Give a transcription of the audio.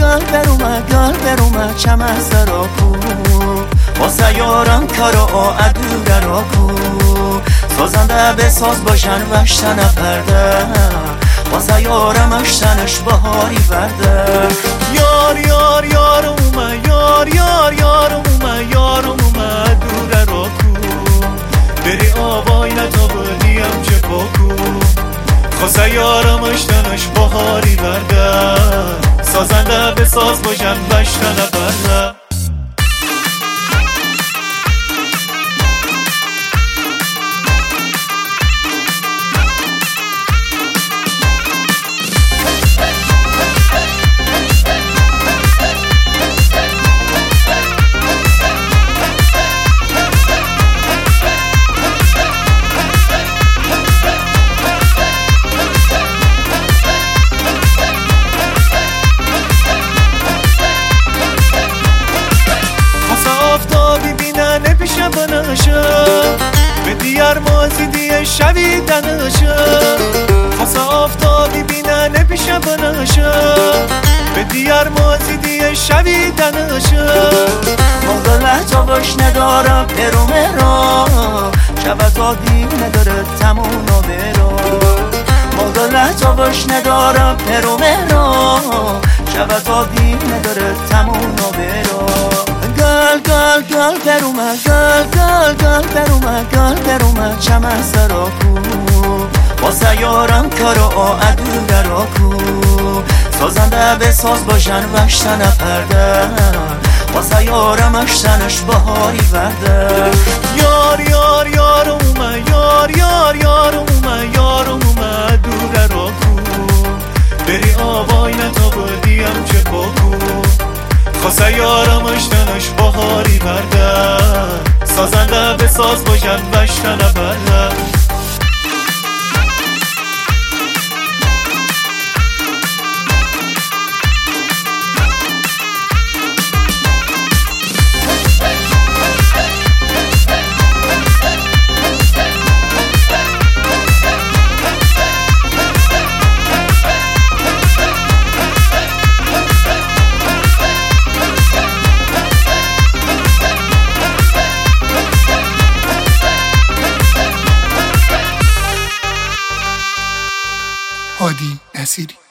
گل برومه چم از را کو واسه یارم کارا ادوره را کو سازنده به ساز باشن وشتن پرده واسه یارم اشتنش بهاری برده یار یار یار اومه یار یار یار اومه یار اومه دوره را کو بری آبای نتا بودیم چه پاکو خواسته یارم اشتنش بهاری برده سازنده به ساز باشن وشتن پرده به دیار مازی دیه شوی دنشه خاصه آفتابی بینن پیش بنشه به دیار مازی دیه شوی دنشه مدل جواش ندارم پرو مرا شبت آدیم نداره تمونا برا مدل جواش ندارم پرو مرا شبت آدیم نداره تمونا برا گل برومه گل برومه چم از را کو واسه یارم کارا ادوره را کو سازنده به ساز باشن وشتن پرده واسه یارم اشتنش بهاری برده یار یار یار اومه یار یار یار اومه یار اومه دوره را کو بری آبای نتا بودیم چه پاکو خواسته یارم اشتنش بهاری برده سازنده به ساز باشن وشتن برده هادی نصیری